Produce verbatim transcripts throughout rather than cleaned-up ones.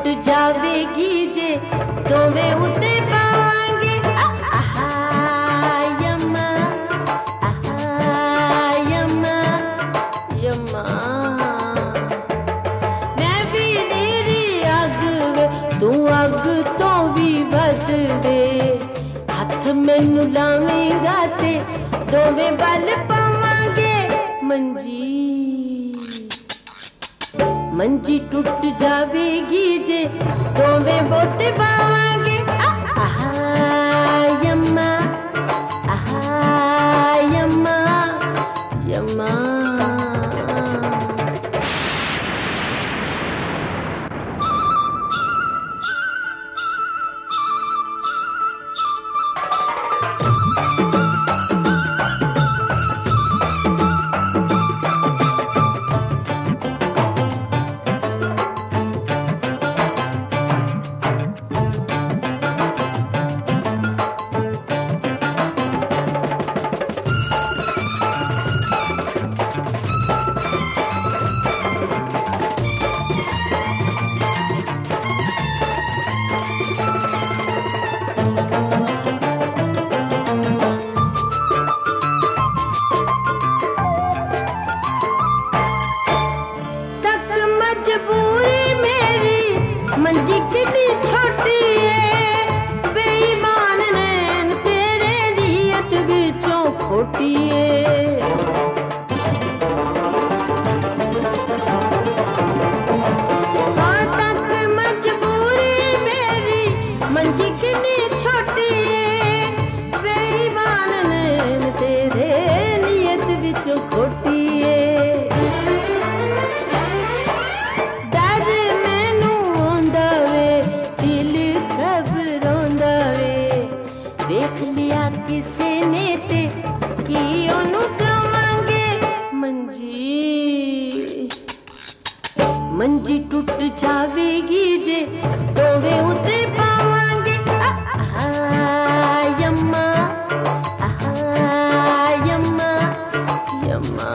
जावेगी जे दोवें उते पावांगे। आहा यम्मा आहा यम्मा यम्मा मैं भी तेरी अग वे तू अग तो भी वध दे हथ मैनू लावेगा ते दोवें बल पावांगे। मंजी मंजी टूट जावेगी जे दोवें बोते पावांगे। आहा यम्मा आहा यम्मा यम्मा मंजी कितनी छोटी है बेईमान नैन तेरे नीयत विचों खोटी है। हाँ तक मजबूरी मेरी मंजी कितनी छोटी है बेईमान नैन तेरे नीयत विचों खोटी है। देख लिया किसे ने ते की ओनू कवांगे। मंजी मंजी टूट जावेगी जे दोवें उते पावांगे। आहा यम्मा आहा यम्मा यम्मा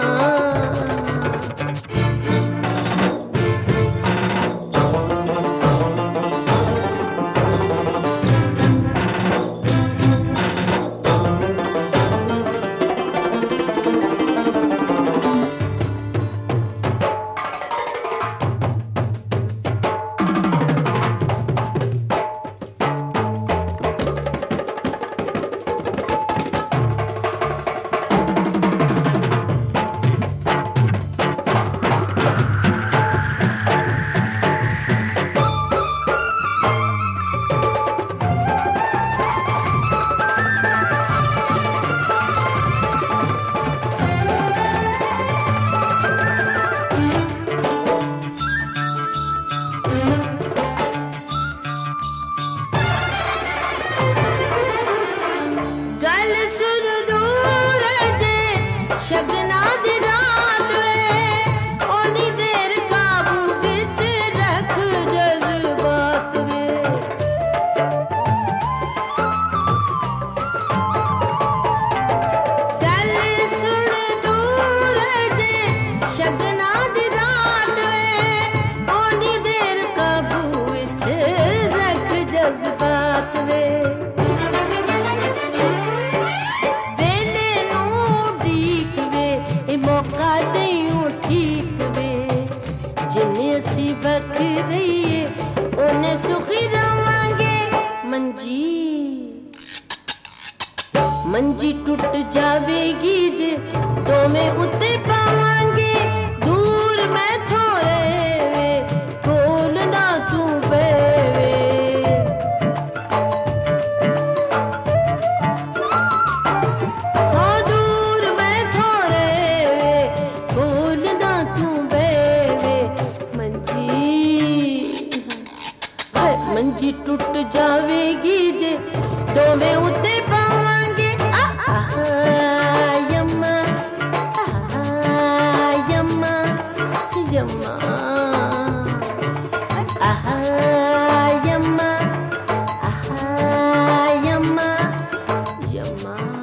शगना दी रात वे ओनी देर काबू विच रख जज्बात वे। गल सुन दूर जे शगना दी रात वे ओनी देर काबू विच रख जज्बात वे। मौका देऊं ठीक वे जिन्ने असी वक्त रहिए उन्हें सुखी रवांगे। मंजी मंजी टूट जावेगी जे दोवें उते पावांगे। दूर मैं थोड़े वे कोल ना तू बेवे मंजी टूट जावेगी जे दोवें उते पावांगे। आहा यम्मा आहा यम्मा यम्मा आहा यम्मा आहा यम्मा यम्मा।